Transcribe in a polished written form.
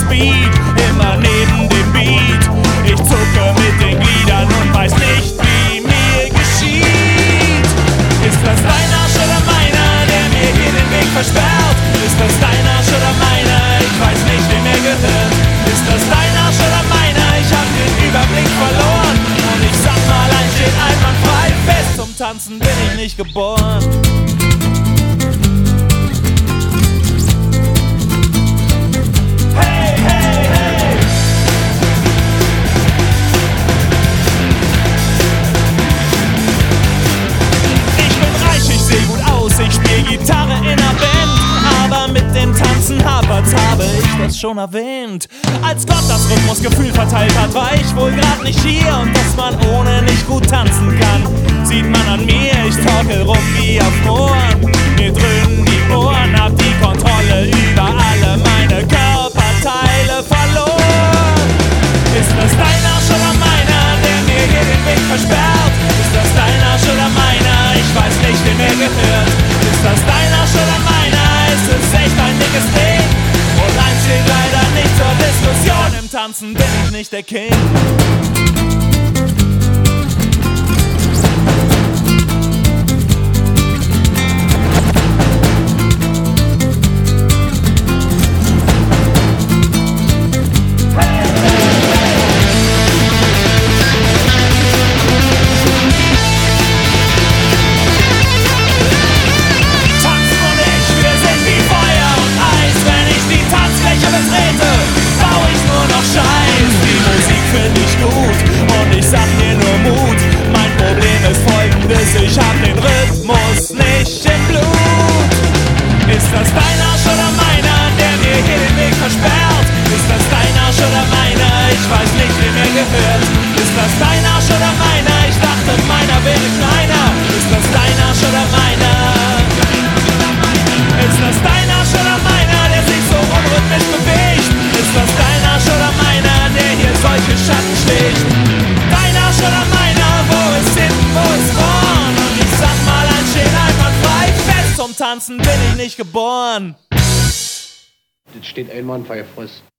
Speed, immer neben dem Beat. Ich zucke mit den Gliedern und weiß nicht, wie mir geschieht. Ist das dein Arsch oder meiner, der mir hier den Weg versperrt? Ist das dein Arsch oder meiner? Ich weiß nicht, wem er gehört. Ist das dein Arsch oder meiner? Ich hab den Überblick verloren. Und ich sag mal, eins steht einwandfrei fest: zum Tanzen bin ich nicht geboren. Hey, hey, hey! Ich bin reich, ich seh gut aus, ich spiel Gitarre in der Band. Aber mit dem Tanzen hapert's, habe ich das schon erwähnt. Als Gott das Rhythmusgefühl verteilt hat, war ich wohl grad nicht hier. Und dass man ohne nicht gut tanzen kann, sieht man an mir. Ich torkel rum wie auf Rohren, mir dröhnen die Ohren, hab die Kontrolle über alle meine Körperteile verloren. Ist das dein Arsch oder meiner, der mir hier den Weg versperrt? Ist das dein Arsch oder meiner? Ich weiß nicht, wem er gehört. Ist das dein Arsch oder meiner? Es ist echt ein dickes Ding. Und eins steht leider nicht zur Diskussion: im Tanzen bin ich nicht der King. Ich hab den Rhythmus nicht im Blut. Ist das dein Arsch oder meiner, der mir hier den Weg versperrt? Ist das dein Arsch oder meiner? Ich weiß nicht, wem er gehört. Ist das dein Arsch oder meiner? Ich dachte, meiner wäre kleiner. Ist das dein Arsch oder meiner? Ist das dein Arsch oder meiner, der sich so unrhythmisch bewegt? Ist das dein Arsch oder meiner, der hier solche Schatten schlägt? Dein Arsch oder meiner, wo ist hinten, wo ist vorn? Und ich sag mal, eins steht einwandfrei fest: zum Tanzen bin ich nicht geboren. Das steht einwandfrei fest.